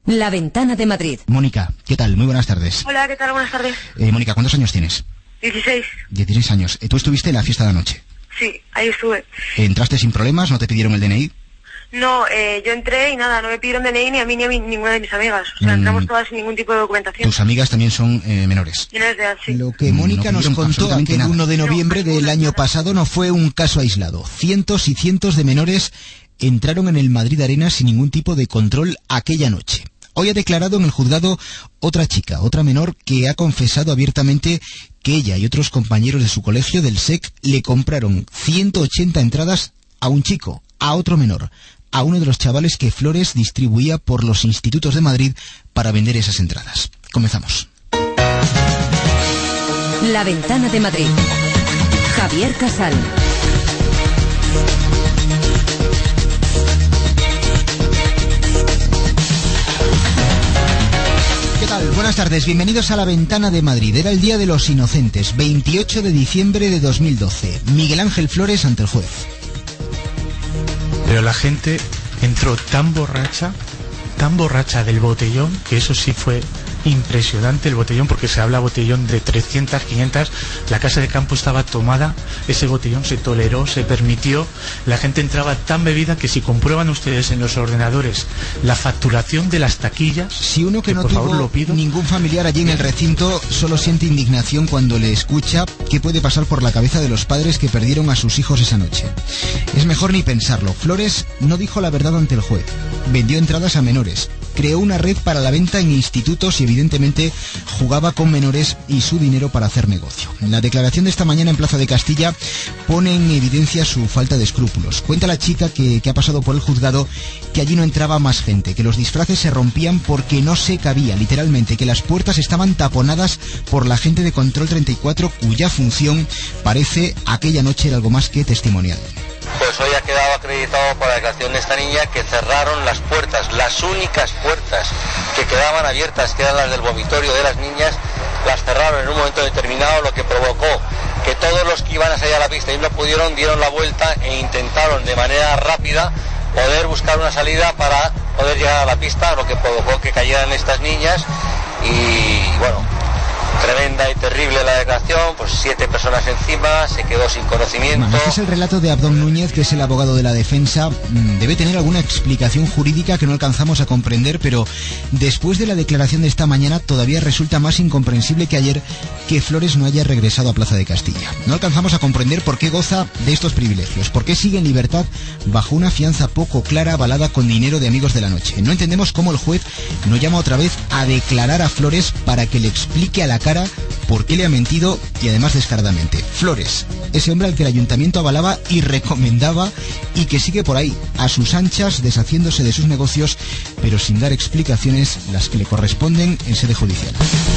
La Ventana de Madrid. Mónica, ¿qué tal? Muy buenas tardes. Hola, ¿qué tal? Buenas tardes. Mónica, ¿cuántos años tienes? 16. 16 años. ¿Tú estuviste en la fiesta de anoche? Sí, ahí estuve. ¿Entraste sin problemas? ¿No te pidieron el DNI? No, yo entré y nada, no me pidieron DNI ni a mí ni a ninguna de mis amigas. O sea, entramos todas sin ningún tipo de documentación. ¿Tus amigas también son menores? Menores de edad, sí. Lo que Mónica nos contó aquel 1 de noviembre del año pasado no fue un caso aislado. Cientos y cientos de menores entraron en el Madrid Arena sin ningún tipo de control aquella noche. Hoy ha declarado en el juzgado otra chica, otra menor, que ha confesado abiertamente que ella y otros compañeros de su colegio del SEC le compraron 180 entradas a un chico, a otro menor, a uno de los chavales que Flores distribuía por los institutos de Madrid para vender esas entradas. Comenzamos. La Ventana de Madrid. Javier Casal. ¿Qué tal? Buenas tardes, bienvenidos a La Ventana de Madrid. Era el Día de los Inocentes, 28 de diciembre de 2012. Miguel Ángel Flores ante el juez. Pero la gente entró tan borracha del botellón, que eso sí fue impresionante el botellón, porque se habla botellón de 300, 500, la casa de campo estaba tomada, ese botellón se toleró, se permitió, la gente entraba tan bebida que si comprueban ustedes en los ordenadores la facturación de las taquillas, si uno que no por favor, tuvo lo pido, ningún familiar allí en el recinto solo siente indignación cuando le escucha qué puede pasar por la cabeza de los padres que perdieron a sus hijos esa noche. Es mejor ni pensarlo. Flores no dijo la verdad ante el juez, vendió entradas a menores, creó una red para la venta en institutos y evidentemente jugaba con menores y su dinero para hacer negocio. La declaración de esta mañana en Plaza de Castilla pone en evidencia su falta de escrúpulos. Cuenta la chica que ha pasado por el juzgado que allí no entraba más gente, que los disfraces se rompían porque no se cabía, literalmente, que las puertas estaban taponadas por la gente de Control 34, cuya función parece aquella noche era algo más que testimonial. Pues hoy ha quedado acreditado por la declaración de esta niña que cerraron las puertas, las únicas puertas que quedaban abiertas, que eran las del vomitorio de las niñas, las cerraron en un momento determinado, lo que provocó que todos los que iban a salir a la pista y no pudieron, dieron la vuelta e intentaron de manera rápida poder buscar una salida para poder llegar a la pista, lo que provocó que cayeran estas niñas y bueno, tremenda y terrible la declaración, pues 7 personas encima, se quedó sin conocimiento. Bueno, este es el relato de Abdón Núñez, que es el abogado de la defensa. Debe tener alguna explicación jurídica que no alcanzamos a comprender, pero después de la declaración de esta mañana todavía resulta más incomprensible que ayer que Flores no haya regresado a Plaza de Castilla. No alcanzamos a comprender por qué goza de estos privilegios, por qué sigue en libertad bajo una fianza poco clara avalada con dinero de amigos de la noche. No entendemos cómo el juez no llama otra vez a declarar a Flores para que le explique a la cara por qué le ha mentido y además descaradamente. Flores, ese hombre al que el ayuntamiento avalaba y recomendaba y que sigue por ahí, a sus anchas, deshaciéndose de sus negocios, pero sin dar explicaciones las que le corresponden en sede judicial.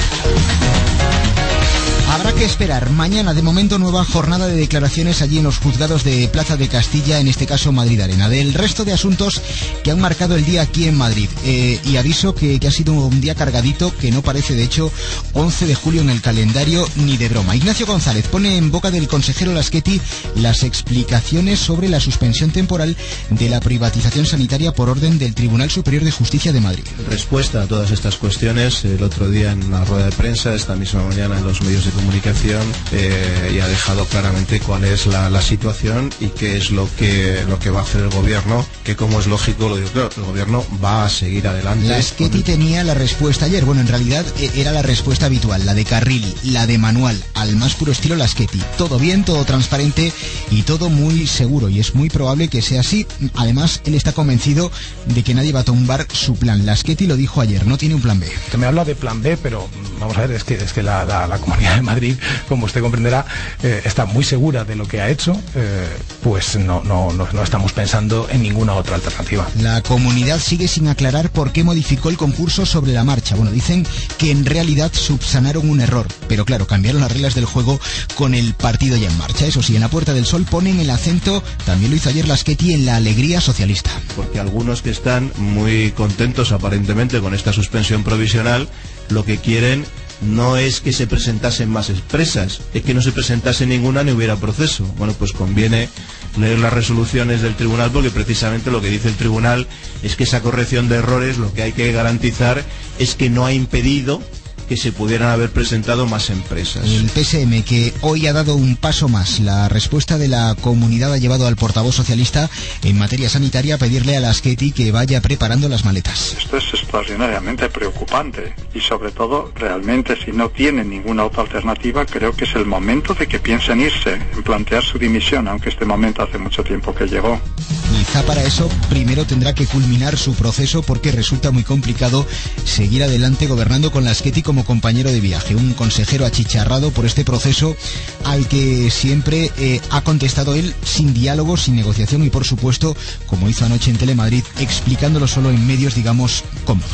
Habrá que esperar. Mañana, de momento, nueva jornada de declaraciones allí en los juzgados de Plaza de Castilla, en este caso Madrid Arena. Del resto de asuntos que han marcado el día aquí en Madrid. Y aviso que ha sido un día cargadito, que no parece, de hecho, 11 de julio en el calendario ni de broma. Ignacio González pone en boca del consejero Laschetti las explicaciones sobre la suspensión temporal de la privatización sanitaria por orden del Tribunal Superior de Justicia de Madrid. Respuesta a todas estas cuestiones, el otro día en la rueda de prensa, esta misma mañana en los medios de comunicación, y ha dejado claramente cuál es la situación y qué es lo que va a hacer el gobierno, que como es lógico, lo digo claro, el gobierno va a seguir adelante. Laschetti tenía la respuesta ayer, bueno, en realidad era la respuesta habitual, la de carril, la de manual, al más puro estilo Laschetti. Todo bien, todo transparente y todo muy seguro, y es muy probable que sea así. Además, él está convencido de que nadie va a tumbar su plan. Laschetti lo dijo ayer, no tiene un plan B. Que me habla de plan B, pero vamos a ver, es que la Comunidad de Madrid, como usted comprenderá, está muy segura de lo que ha hecho, pues no estamos pensando en ninguna otra alternativa. La comunidad sigue sin aclarar por qué modificó el concurso sobre la marcha. Bueno, dicen que en realidad subsanaron un error, pero claro, cambiaron las reglas del juego con el partido ya en marcha. Eso sí, en la Puerta del Sol ponen el acento, también lo hizo ayer Laschetti, en la alegría socialista. Porque algunos que están muy contentos aparentemente con esta suspensión provisional, lo que quieren no es que se presentasen más empresas, es que no se presentase ninguna ni hubiera proceso. Bueno, pues conviene leer las resoluciones del tribunal, porque precisamente lo que dice el tribunal es que esa corrección de errores lo que hay que garantizar es que no ha impedido que se pudieran haber presentado más empresas. El PSM, que hoy ha dado un paso más. La respuesta de la comunidad ha llevado al portavoz socialista en materia sanitaria a pedirle a la Asqueti que vaya preparando las maletas. Esto es extraordinariamente preocupante y sobre todo, realmente, si no tienen ninguna otra alternativa, creo que es el momento de que piensen irse, en plantear su dimisión, aunque este momento hace mucho tiempo que llegó. Quizá para eso primero tendrá que culminar su proceso, porque resulta muy complicado seguir adelante gobernando con la Asqueti como compañero de viaje, un consejero achicharrado por este proceso al que siempre ha contestado él sin diálogo, sin negociación y por supuesto, como hizo anoche en Telemadrid, explicándolo solo en medios, digamos, cómodos.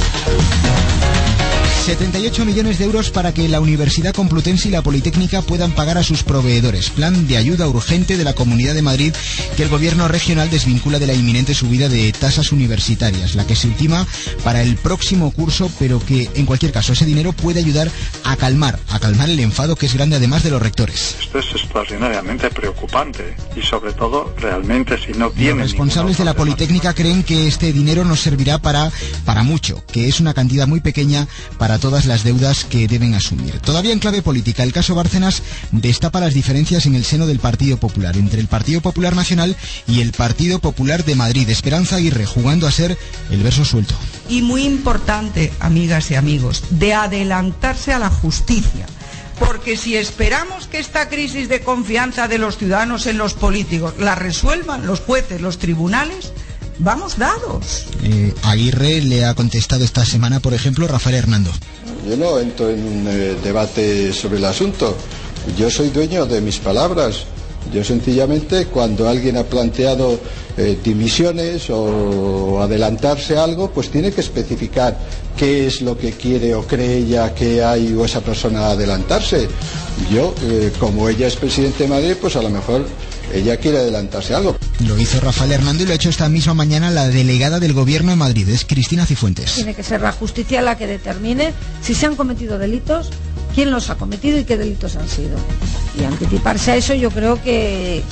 78 millones de euros para que la Universidad Complutense y la Politécnica puedan pagar a sus proveedores. Plan de ayuda urgente de la Comunidad de Madrid que el gobierno regional desvincula de la inminente subida de tasas universitarias, la que se ultima para el próximo curso, pero que en cualquier caso ese dinero puede ayudar a calmar el enfado que es grande además de los rectores. Esto es extraordinariamente preocupante y sobre todo, realmente, si no tienen... Los responsables de la Politécnica creen que este dinero no servirá para mucho, que es una cantidad muy pequeña para todas las deudas que deben asumir. Todavía en clave política, el caso Bárcenas destapa las diferencias en el seno del Partido Popular, entre el Partido Popular Nacional y el Partido Popular de Madrid. Esperanza Aguirre jugando a ser el verso suelto. Y muy importante, amigas y amigos, de adelantarse a la justicia. Porque si esperamos que esta crisis de confianza de los ciudadanos en los políticos la resuelvan los jueces, los tribunales, vamos dados. Aguirre le ha contestado esta semana, por ejemplo, Rafael Hernando. Yo no entro en un debate sobre el asunto. Yo soy dueño de mis palabras. Yo sencillamente, cuando alguien ha planteado dimisiones o adelantarse a algo, pues tiene que especificar qué es lo que quiere o cree ella que hay o esa persona adelantarse. Yo, como ella es presidente de Madrid, pues a lo mejor ella quiere adelantarse a algo. Lo hizo Rafael Hernando y lo ha hecho esta misma mañana la delegada del Gobierno en Madrid, es Cristina Cifuentes. Tiene que ser la justicia la que determine si se han cometido delitos, quién los ha cometido y qué delitos han sido. Y anticiparse a eso yo creo que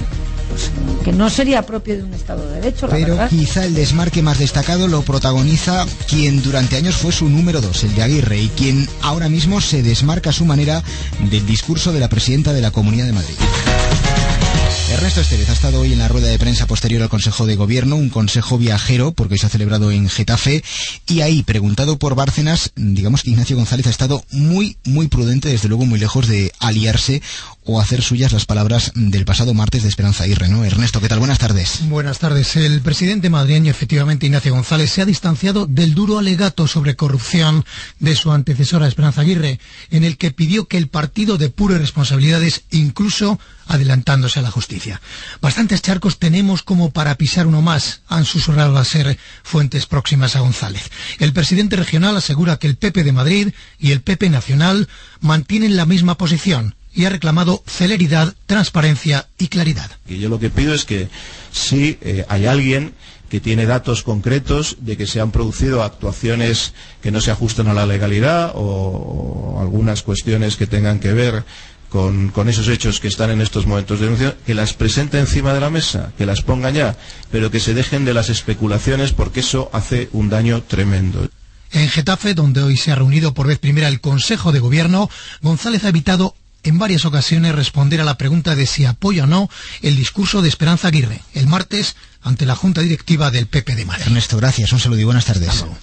no sería propio de un Estado de Derecho, la Pero verdad. Quizá el desmarque más destacado lo protagoniza quien durante años fue su número 2, el de Aguirre, y quien ahora mismo se desmarca a su manera del discurso de la presidenta de la Comunidad de Madrid. Ernesto Estevez ha estado hoy en la rueda de prensa posterior al Consejo de Gobierno, un consejo viajero, porque se ha celebrado en Getafe, y ahí, preguntado por Bárcenas, digamos que Ignacio González ha estado muy prudente, desde luego muy lejos de aliarse o hacer suyas las palabras del pasado martes de Esperanza Aguirre, ¿no? Ernesto, ¿qué tal? Buenas tardes. Buenas tardes. El presidente madrileño, efectivamente, Ignacio González, se ha distanciado del duro alegato sobre corrupción de su antecesora Esperanza Aguirre, en el que pidió que el partido depure responsabilidades, incluso adelantándose a la justicia. Bastantes charcos tenemos como para pisar uno más, han susurrado a ser fuentes próximas a González. El presidente regional asegura que el PP de Madrid y el PP nacional mantienen la misma posición y ha reclamado celeridad, transparencia y claridad. Y yo lo que pido es que si hay alguien que tiene datos concretos de que se han producido actuaciones que no se ajustan a la legalidad o algunas cuestiones que tengan que ver con esos hechos que están en estos momentos de denuncia, que las presente encima de la mesa, que las pongan ya, pero que se dejen de las especulaciones, porque eso hace un daño tremendo. En Getafe, donde hoy se ha reunido por vez primera el Consejo de Gobierno, González ha evitado en varias ocasiones responder a la pregunta de si apoya o no el discurso de Esperanza Aguirre, el martes, ante la Junta Directiva del PP de Madrid. Ernesto, gracias, un saludo y buenas tardes. Era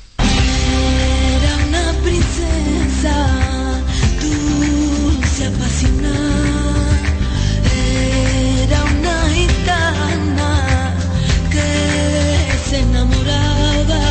una princesa, dulce, apasionada, era una gitana que se enamoraba,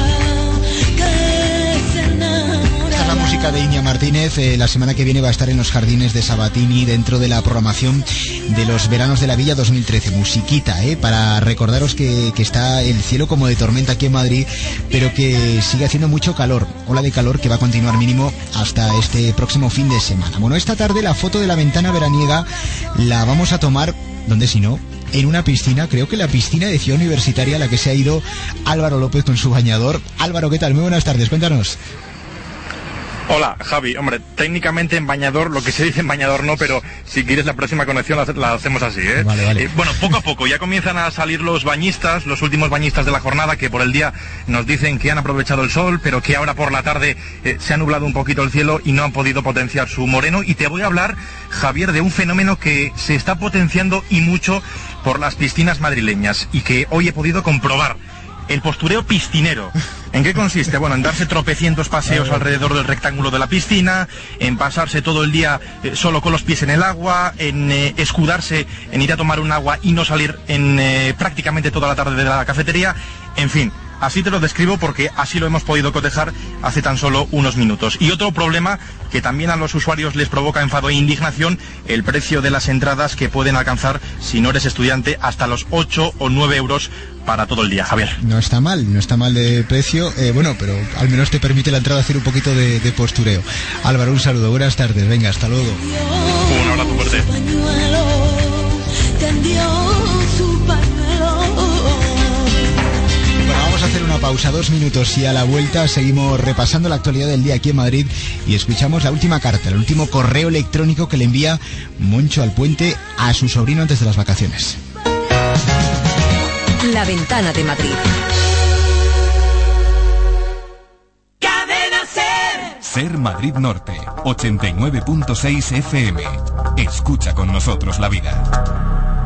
Esta es la música de Iña Martínez. La semana que viene va a estar en los jardines de Sabatini dentro de la programación de los veranos de la Villa 2013. Musiquita, para recordaros que está el cielo como de tormenta aquí en Madrid, pero que sigue haciendo mucho calor. Ola de calor que va a continuar mínimo hasta este próximo fin de semana. Bueno, esta tarde la foto de la ventana veraniega la vamos a tomar, ¿dónde si no? En una piscina, creo que la piscina de Ciudad Universitaria a la que se ha ido Álvaro López con su bañador. Álvaro, ¿qué tal? Muy buenas tardes, cuéntanos. Hola, Javi. Hombre, técnicamente en bañador, lo que se dice en bañador no, pero si quieres la próxima conexión la hacemos así, ¿eh? Vale. Bueno, poco a poco ya comienzan a salir los bañistas, los últimos bañistas de la jornada, que por el día nos dicen que han aprovechado el sol, pero que ahora por la tarde se ha nublado un poquito el cielo y no han podido potenciar su moreno. Y te voy a hablar, Javier, de un fenómeno que se está potenciando y mucho por las piscinas madrileñas y que hoy he podido comprobar. El postureo piscinero. ¿En qué consiste? Bueno, en darse tropecientos paseos alrededor del rectángulo de la piscina, en pasarse todo el día solo con los pies en el agua, en escudarse, en ir a tomar un agua y no salir en prácticamente toda la tarde de la cafetería. En fin, así te lo describo porque así lo hemos podido cotejar hace tan solo unos minutos. Y otro problema que también a los usuarios les provoca enfado e indignación, el precio de las entradas, que pueden alcanzar, si no eres estudiante, hasta los 8 o 9 euros para todo el día, Javier. No está mal de precio, bueno, pero al menos te permite la entrada hacer un poquito de postureo. Álvaro, un saludo, buenas tardes, venga, hasta luego. Un abrazo fuerte. Bueno, vamos a hacer una pausa, 2 minutos, y a la vuelta seguimos repasando la actualidad del día aquí en Madrid y escuchamos la última carta, el último correo electrónico que le envía Moncho Alpuente a su sobrino antes de las vacaciones. La Ventana de Madrid. Cadena Ser. Ser Madrid Norte, 89.6 FM. Escucha con nosotros la vida.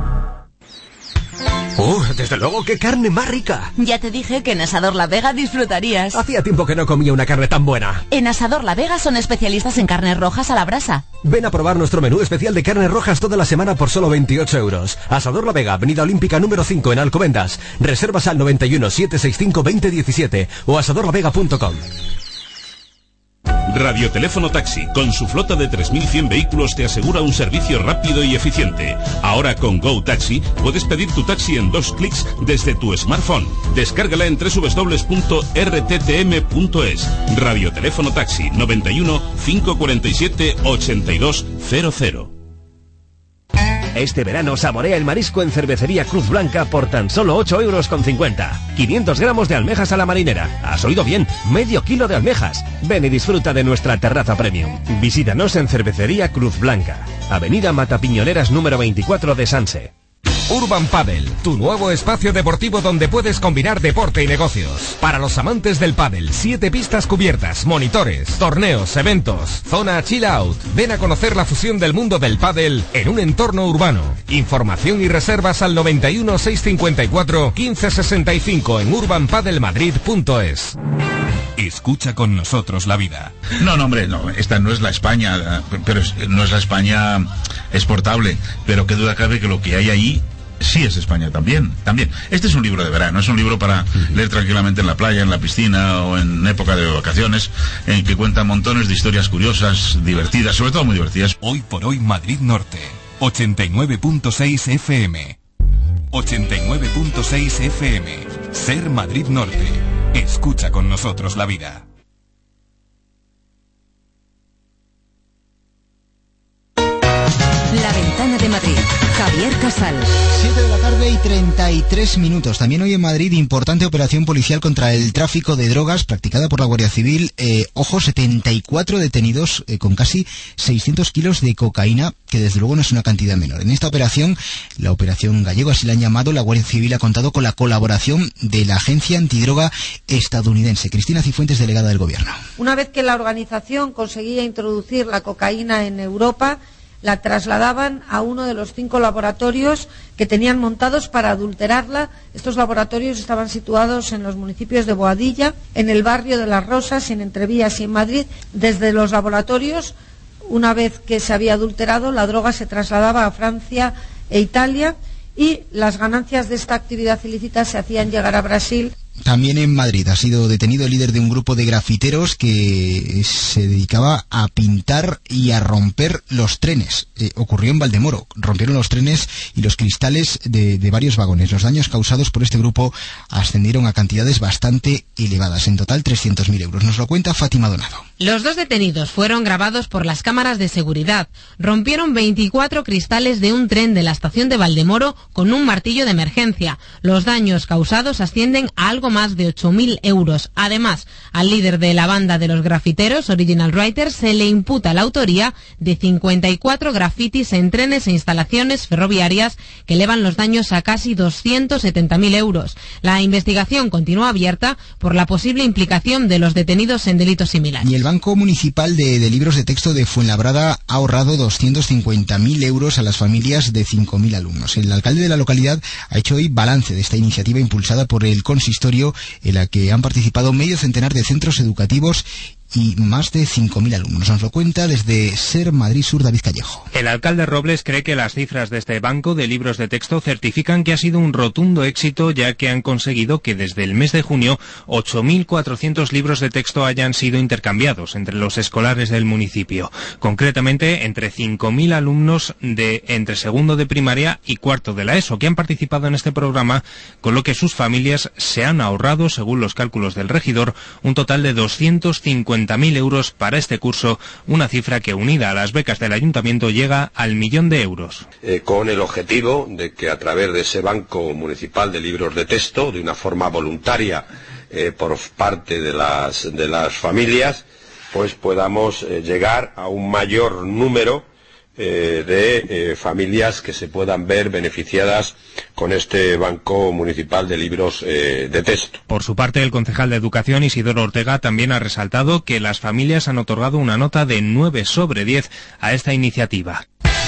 Desde luego, qué carne más rica. Ya te dije que en Asador La Vega disfrutarías. Hacía tiempo que no comía una carne tan buena. En Asador La Vega son especialistas en carnes rojas a la brasa. Ven a probar nuestro menú especial de carnes rojas toda la semana por solo 28 euros. Asador La Vega, Avenida Olímpica número 5 en Alcobendas. Reservas al 91 765 2017 o asadorlavega.com. Radioteléfono Taxi, con su flota de 3.100 vehículos, te asegura un servicio rápido y eficiente. Ahora con Go Taxi puedes pedir tu taxi en 2 clics desde tu smartphone. Descárgala en www.rttm.es. Radioteléfono Taxi, 91 547 8200. Este verano saborea el marisco en Cervecería Cruz Blanca por tan solo 8,50 euros. 500 gramos de almejas a la marinera. ¿Has oído bien? Medio kilo de almejas. Ven y disfruta de nuestra terraza premium. Visítanos en Cervecería Cruz Blanca, Avenida Matapiñoneras número 24 de Sanse. Urban Padel, tu nuevo espacio deportivo donde puedes combinar deporte y negocios. Para los amantes del pádel, 7 pistas cubiertas, monitores, torneos, eventos, zona chill out. Ven a conocer la fusión del mundo del pádel en un entorno urbano. Información y reservas al 91 654 1565 en urbanpadelmadrid.es. Escucha con nosotros la vida. No, hombre, no, esta no es la España, pero no es la España exportable, pero qué duda cabe que lo que hay ahí sí es España también. Este es un libro de verano, es un libro para leer tranquilamente en la playa, en la piscina o en época de vacaciones, en que cuenta montones de historias curiosas, divertidas, sobre todo muy divertidas. Hoy por hoy Madrid Norte, 89.6 FM. 89.6 FM. Ser Madrid Norte. Escucha con nosotros la vida. La Ventana de Madrid. Javier Casal. 7 de la tarde y 33 minutos. También hoy en Madrid, importante operación policial contra el tráfico de drogas practicada por la Guardia Civil. 74 detenidos con casi 600 kilos de cocaína, que desde luego no es una cantidad menor. En esta operación, la Operación Gallego, así la han llamado, la Guardia Civil ha contado con la colaboración de la Agencia Antidroga estadounidense. Cristina Cifuentes, delegada del Gobierno. Una vez que la organización conseguía introducir la cocaína en Europa, la trasladaban a uno de los 5 laboratorios que tenían montados para adulterarla. Estos laboratorios estaban situados en los municipios de Boadilla, en el barrio de Las Rosas, en Entrevías y en Madrid. Desde los laboratorios, una vez que se había adulterado, la droga se trasladaba a Francia e Italia, y las ganancias de esta actividad ilícita se hacían llegar a Brasil. También en Madrid ha sido detenido el líder de un grupo de grafiteros que se dedicaba a pintar y a romper los trenes. Ocurrió en Valdemoro. Rompieron los trenes y los cristales de varios vagones. Los daños causados por este grupo ascendieron a cantidades bastante elevadas. En total, 300.000 euros. Nos lo cuenta Fátima Donado. Los 2 detenidos fueron grabados por las cámaras de seguridad. Rompieron 24 cristales de un tren de la estación de Valdemoro con un martillo de emergencia. Los daños causados ascienden a algo más de 8.000 euros. Además, al líder de la banda de los grafiteros, Original Writers, se le imputa la autoría de 54 grafitis en trenes e instalaciones ferroviarias que elevan los daños a casi 270.000 euros. La investigación continúa abierta por la posible implicación de los detenidos en delitos similares. Y el Banco Municipal de Libros de Texto de Fuenlabrada ha ahorrado 250.000 euros a las familias de 5.000 alumnos. El alcalde de la localidad ha hecho hoy balance de esta iniciativa impulsada por el consistorio, en la que han participado medio centenar de centros educativos y más de 5.000 alumnos. Nos lo cuenta desde SER Madrid Sur David Callejo. El alcalde Robles cree que las cifras de este banco de libros de texto certifican que ha sido un rotundo éxito, ya que han conseguido que desde el mes de junio 8.400 libros de texto hayan sido intercambiados entre los escolares del municipio. Concretamente, entre 5.000 alumnos de entre segundo de primaria y cuarto de la ESO, que han participado en este programa, con lo que sus familias se han ahorrado, según los cálculos del regidor, un total de 250.000 euros para este curso, una cifra que, unida a las becas del ayuntamiento, llega al 1.000.000 euros. Con el objetivo de que a través de ese Banco Municipal de Libros de Texto, de una forma voluntaria por parte de las familias, pues podamos llegar a un mayor número de familias que se puedan ver beneficiadas con este Banco Municipal de Libros de Texto. Por su parte, el concejal de Educación, Isidoro Ortega, también ha resaltado que las familias han otorgado una nota de 9 sobre 10 a esta iniciativa.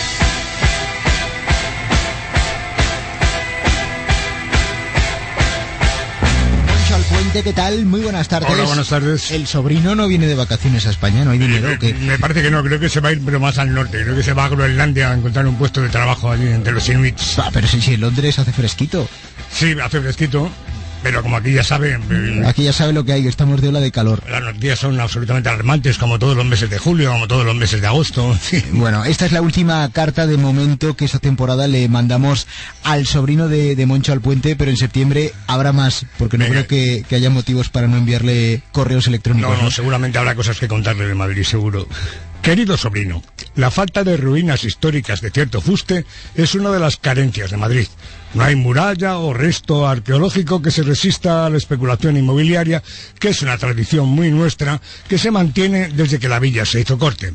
Puente, ¿qué tal? Muy buenas tardes. Hola, buenas tardes. El sobrino no viene de vacaciones a España, ¿no hay dinero? ¿Qué? Me parece que no, creo que se va a ir pero más al norte, creo que se va a Groenlandia a encontrar un puesto de trabajo allí entre los inuits. Pero si en Londres hace fresquito. Sí, hace fresquito, pero como aquí ya sabe... Aquí ya sabe lo que hay, que estamos de ola de calor. Las noticias son absolutamente alarmantes, como todos los meses de julio, como todos los meses de agosto. Bueno, esta es la última carta de momento que esta temporada le mandamos al sobrino de Moncho Alpuente, pero en septiembre habrá más, porque no creo que haya motivos para no enviarle correos electrónicos. No, seguramente habrá cosas que contarle de Madrid, seguro. Querido sobrino, la falta de ruinas históricas de cierto fuste es una de las carencias de Madrid. No hay muralla o resto arqueológico que se resista a la especulación inmobiliaria, que es una tradición muy nuestra que se mantiene desde que la villa se hizo corte.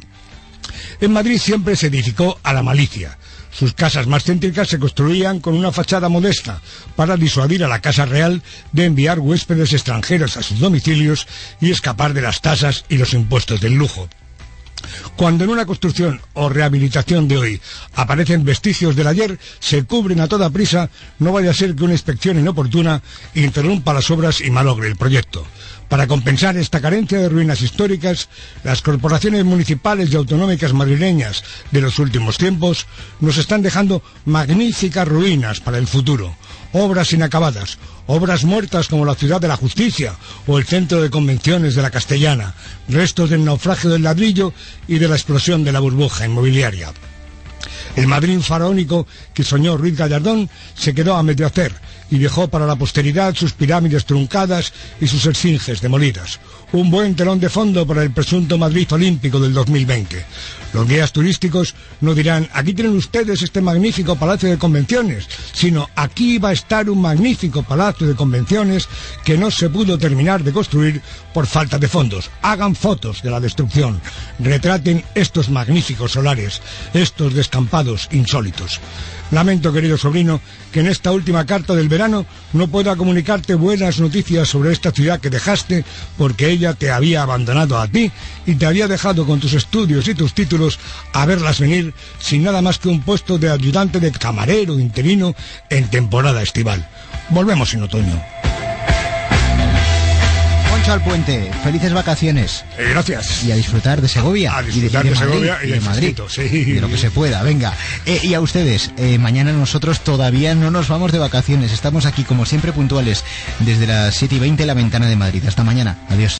En Madrid siempre se edificó a la malicia. Sus casas más céntricas se construían con una fachada modesta para disuadir a la Casa Real de enviar huéspedes extranjeros a sus domicilios y escapar de las tasas y los impuestos del lujo. Cuando en una construcción o rehabilitación de hoy aparecen vestigios del ayer, se cubren a toda prisa, no vaya a ser que una inspección inoportuna interrumpa las obras y malogre el proyecto. Para compensar esta carencia de ruinas históricas, las corporaciones municipales y autonómicas madrileñas de los últimos tiempos nos están dejando magníficas ruinas para el futuro. Obras inacabadas, obras muertas como la Ciudad de la Justicia o el Centro de Convenciones de la Castellana, restos del naufragio del ladrillo y de la explosión de la burbuja inmobiliaria. El Madrid faraónico que soñó Ruiz Gallardón se quedó a medio hacer y dejó para la posteridad sus pirámides truncadas y sus esfinges demolidas. Un buen telón de fondo para el presunto Madrid olímpico del 2020. Los guías turísticos no dirán, aquí tienen ustedes este magnífico palacio de convenciones, sino aquí va a estar un magnífico palacio de convenciones que no se pudo terminar de construir por falta de fondos. Hagan fotos de la destrucción, retraten estos magníficos solares, estos descampados insólitos. Lamento, querido sobrino, que en esta última carta del verano no pueda comunicarte buenas noticias sobre esta ciudad que dejaste porque ella te había abandonado a ti y te había dejado con tus estudios y tus títulos a verlas venir sin nada más que un puesto de ayudante de camarero interino en temporada estival. Volvemos en otoño. Moncho Alpuente, felices vacaciones. Gracias. Y a disfrutar de Segovia. A disfrutar de Segovia y de Madrid. Sí. De lo que se pueda, venga. Y a ustedes, mañana nosotros todavía no nos vamos de vacaciones. Estamos aquí como siempre puntuales desde las 7:20 en la Ventana de Madrid. Hasta mañana. Adiós.